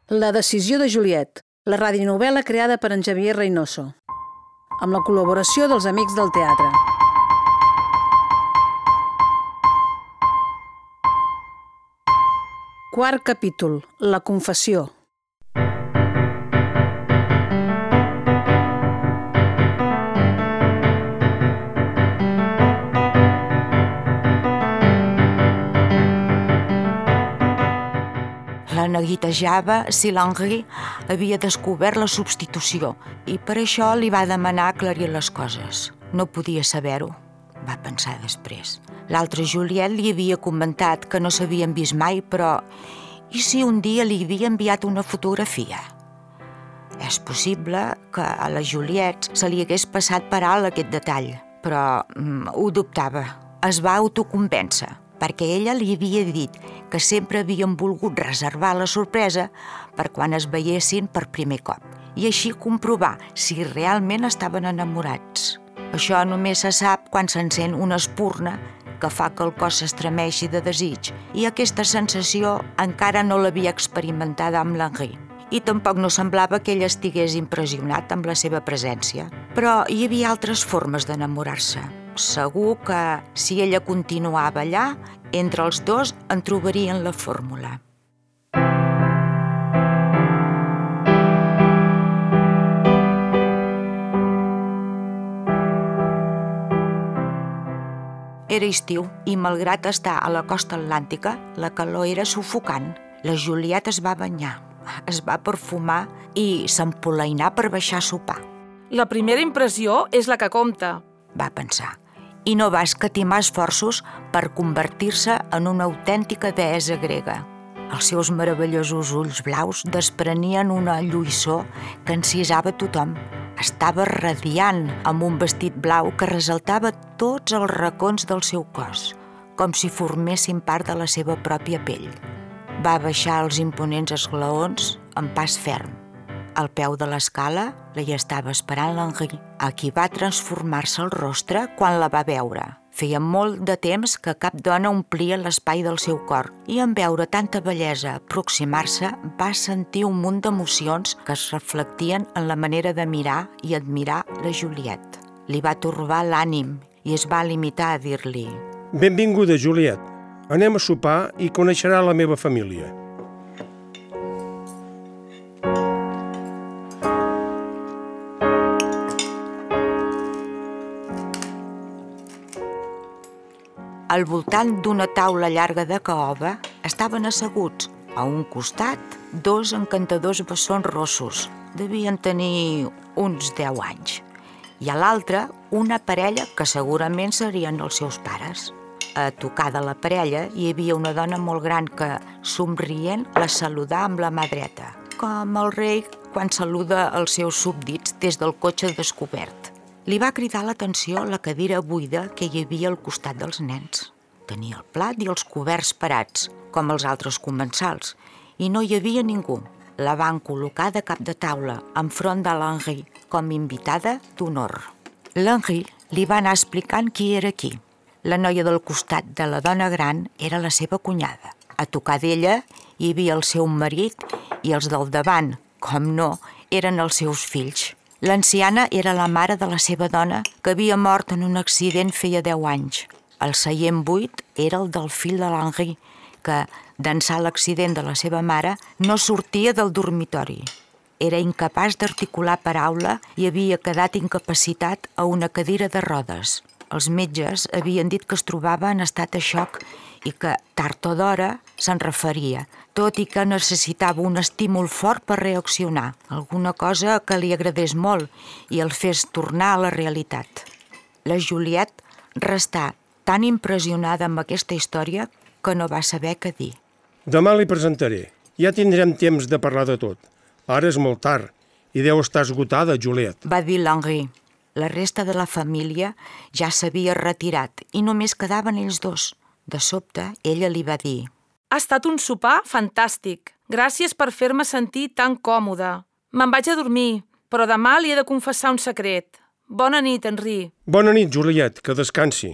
La decisió de Juliet, la radionovel·la creada per en Xavier Reynoso, amb la col·laboració dels Amics del Teatre. Quart capítol, la confessió. La neguitejava si l'Henri havia descobert la substitució i per això li va demanar aclarir les coses. No podia saber-ho, va pensar després. L'altre Juliet li havia comentat que no s'havien vist mai, però i si un dia li havia enviat una fotografia? És possible que a la Juliet se li hagués passat per alt aquest detall, però ho dubtava. Es va autoconvèncer, perquè ella li havia dit que sempre havien volgut reservar la sorpresa per quan es veiessin per primer cop i així comprovar si realment estaven enamorats. Això només se sap quan s'encén una espurna que fa que el cos s'estremeixi de desig i aquesta sensació encara no l'havia experimentada amb l'Henri i tampoc no semblava que ell estigués impressionat amb la seva presència. Però hi havia altres formes d'enamorar-se. Segur que si ella continuava allà, entre els dos en trobarien la fórmula. Era estiu i, malgrat estar a la costa atlàntica, la calor era sufocant. La Juliet es va banyar, es va perfumar i s'empolainar per baixar a sopar. La primera impressió és la que compta, va pensar, i no va escatimar esforços per convertir-se en una autèntica deessa grega. Els seus meravellosos ulls blaus desprenien una lluïssor que encisava tothom. Estava radiant amb un vestit blau que ressaltava tots els racons del seu cos, com si formessin part de la seva pròpia pell. Va baixar els imponents esglaons amb pas ferm. Al peu de l'escala hi estava esperant l'Henri, a qui va transformar-se el rostre quan la va veure. Feia molt de temps que cap dona omplia l'espai del seu cor i en veure tanta bellesa aproximar-se va sentir un munt d'emocions que es reflectien en la manera de mirar i admirar la Juliet. Li va torbar l'ànim i es va limitar a dir-li: Benvinguda, Juliet. Anem a sopar i coneixerà la meva família. Al voltant d'una taula llarga de caoba estaven asseguts, a un costat, dos encantadors bessons rossos. Devien tenir uns 10 anys. I a l'altre, una parella que segurament serien els seus pares. A tocar de la parella hi havia una dona molt gran que, somrient, la saludà amb la mà dreta, com el rei quan saluda els seus súbdits des del cotxe descobert. Li va cridar l'atenció la cadira buida que hi havia al costat dels nens. Tenia el plat i els coberts parats, com els altres comensals, i no hi havia ningú. La van col·locar de cap de taula, enfront de l'Henri, com invitada d'honor. L'Henri li va anar explicant qui era qui. La noia del costat de la dona gran era la seva cunyada. A tocar d'ella hi havia el seu marit i els del davant, com no, eren els seus fills. L'anciana era la mare de la seva dona, que havia mort en un accident feia 10 anys. El seient buit era el del fill de l'Henri, que, d'ençà l'accident de la seva mare, no sortia del dormitori. Era incapaç d'articular paraula i havia quedat incapacitat a una cadira de rodes. Els metges havien dit que es trobava en estat de xoc i que, tard o d'hora, se'n referia, tot i que necessitava un estímul fort per reaccionar, alguna cosa que li agradés molt i el fes tornar a la realitat. La Juliet restà tan impressionada amb aquesta història que no va saber què dir. Demà li presentaré. Ja tindrem temps de parlar de tot. Ara és molt tard i deu estar esgotada, Juliet, va dir l'Henri. La resta de la família ja s'havia retirat i només quedaven ells dos. De sobte, ella li va dir: Ha estat un sopar fantàstic. Gràcies per fer-me sentir tan còmoda. Me'n vaig a dormir, però demà li he de confessar un secret. Bona nit, Henri. Bona nit, Juliet, que descansi.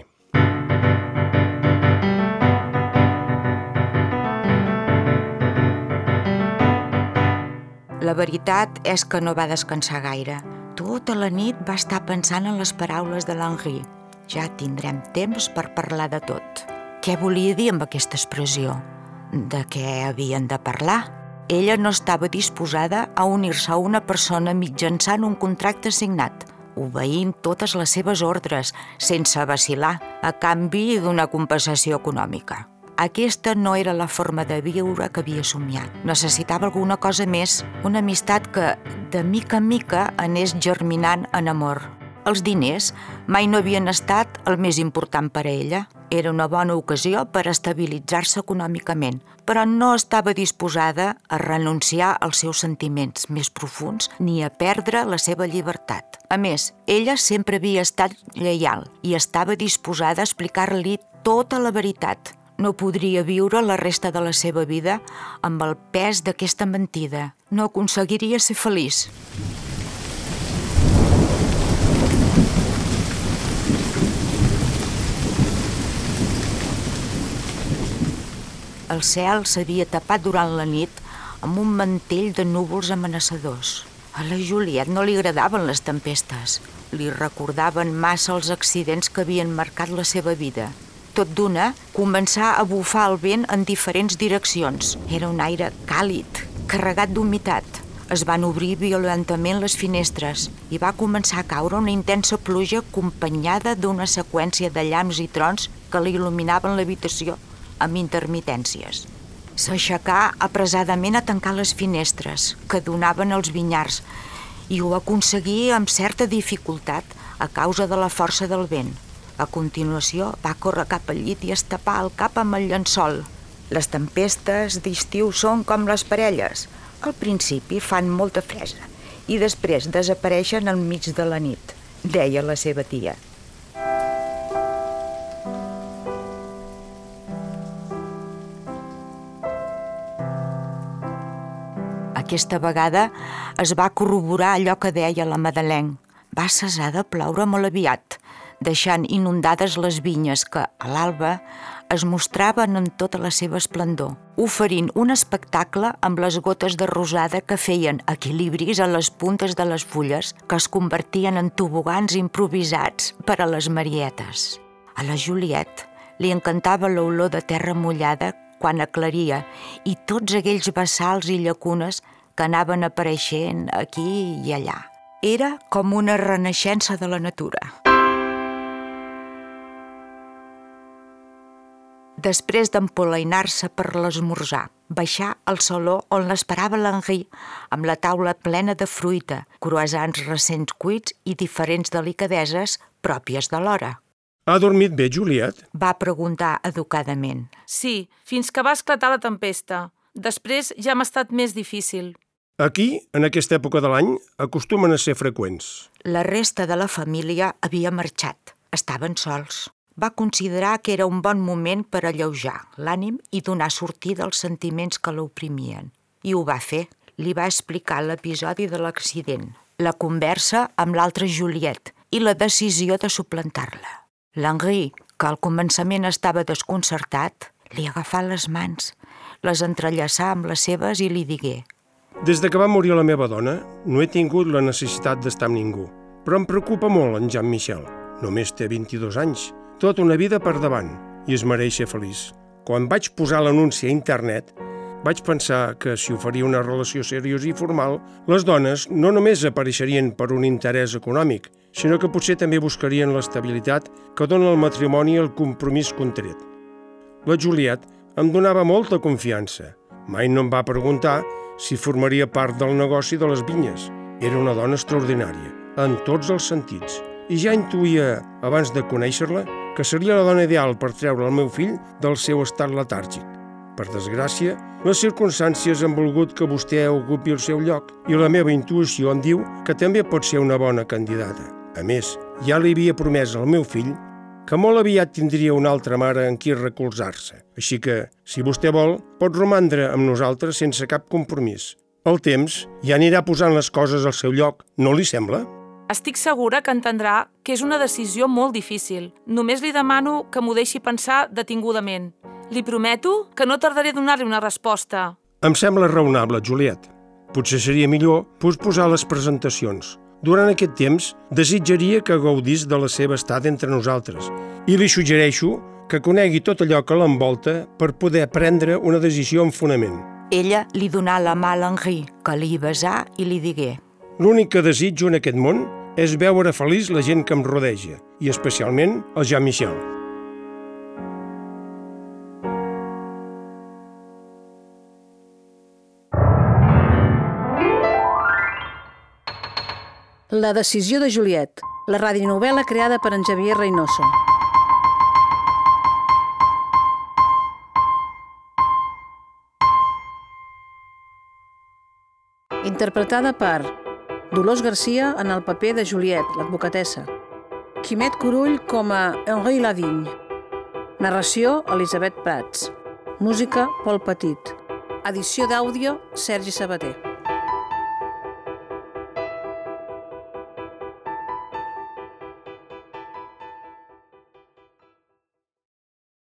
La veritat és que no va descansar gaire. Tota la nit va estar pensant en les paraules de l'Henri. Ja tindrem temps per parlar de tot. Què volia dir amb aquesta expressió? De què havien de parlar? Ella no estava disposada a unir-se a una persona mitjançant un contracte signat, obeint totes les seves ordres, sense vacil·lar, a canvi d'una compensació econòmica. Aquesta no era la forma de viure que havia somiat. Necessitava alguna cosa més, una amistat que, de mica en mica, anés germinant en amor. Els diners mai no havien estat el més important per a ella. Era una bona ocasió per estabilitzar-se econòmicament, però no estava disposada a renunciar als seus sentiments més profuns ni a perdre la seva llibertat. A més, ella sempre havia estat lleial i estava disposada a explicar-li tota la veritat. No podria viure la resta de la seva vida amb el pes d'aquesta mentida. No aconseguiria ser feliç. El cel s'havia tapat durant la nit amb un mantell de núvols amenaçadors. A la Juliette no li agradaven les tempestes. Li recordaven massa els accidents que havien marcat la seva vida. Tot d'una, començà a bufar el vent en diferents direccions. Era un aire càlid, carregat d'humitat. Es van obrir violentament les finestres i va començar a caure una intensa pluja acompanyada d'una seqüència de llamps i trons que li il·luminaven l'habitació amb intermitències. S'aixecà apresadament a tancar les finestres que donaven als vinyars i ho aconseguí amb certa dificultat a causa de la força del vent. A continuació va córrer cap al llit i es tapà el cap amb el llençol. Les tempestes d'estiu són com les parelles. Al principi fan molta fressa i després desapareixen al mig de la nit, deia la seva tia. Aquesta vegada es va corroborar allò que deia la Madeleine. Va cessar de ploure molt aviat, deixant inundades les vinyes que, a l'alba, es mostraven en tota la seva esplendor, oferint un espectacle amb les gotes de rosada que feien equilibris a les puntes de les fulles que es convertien en tobogans improvisats per a les marietes. A la Juliette li encantava l'olor de terra mullada quan aclaria i tots aquells bassals i llacunes que anaven apareixent aquí i allà. Era com una renaixença de la natura. Després d'empolainar-se per l'esmorzar, baixar al saló on l'esperava l'Henri amb la taula plena de fruita, croissants recents cuits i diferents delicadeses pròpies de l'hora. Ha dormit bé, Juliette? Va preguntar educadament. Sí, fins que va esclatar la tempesta. Després ja m'ha estat més difícil. Aquí, en aquesta època de l'any, acostumen a ser freqüents. La resta de la família havia marxat. Estaven sols. Va considerar que era un bon moment per alleujar l'ànim i donar sortida als sentiments que l'oprimien. I ho va fer. Li va explicar l'episodi de l'accident, la conversa amb l'altra Juliette i la decisió de suplantar-la. L'Henri, que al començament estava desconcertat, li agafà les mans, les entrellaçà amb les seves i li digué: Des de que va morir la meva dona, no he tingut la necessitat d'estar amb ningú. Però em preocupa molt en Jean-Michel. Només té 22 anys, tota una vida per davant, i es mereix ser feliç. Quan vaig posar l'anunci a internet, vaig pensar que si oferia una relació seriosa i formal, les dones no només apareixerien per un interès econòmic, sinó que potser també buscarien l'estabilitat que dona el matrimoni i el compromís contret. La Juliette em donava molta confiança. Mai no em va preguntar si formaria part del negoci de les vinyes. Era una dona extraordinària, en tots els sentits. I ja intuïa, abans de conèixer-la, que seria la dona ideal per treure el meu fill del seu estat letàrgic. Per desgràcia, les circumstàncies han volgut que vostè ocupi el seu lloc i la meva intuïció em diu que també pot ser una bona candidata. A més, ja li havia promès al meu fill que molt aviat tindria una altra mare en qui recolzar-se. Així que, si vostè vol, pot romandre amb nosaltres sense cap compromís. El temps ja anirà posant les coses al seu lloc, no li sembla? Estic segura que entendrà que és una decisió molt difícil. Només li demano que m'ho deixi pensar detingudament. Li prometo que no tardaré a donar-li una resposta. Em sembla raonable, Juliette. Potser seria millor posposar les presentacions. Durant aquest temps, desitjaria que gaudís de la seva estada entre nosaltres i li suggereixo que conegui tot allò que l'envolta per poder prendre una decisió amb fonament. Ella li donà la mà a l'Henri, que li besà i li digué: L'únic que desitjo en aquest món és veure feliç la gent que em rodeja, i especialment el Jean-Michel. La decisió de Juliet, la radionovel·la creada per en Xavier Reynoso. Interpretada per Dolors Garcia en el paper de Juliet, l'advocatessa. Quimet Curull com a Henri Lavigne. Narració Elisabet Prats. Música Pol Petit. Edició d'àudio Sergi Sabater.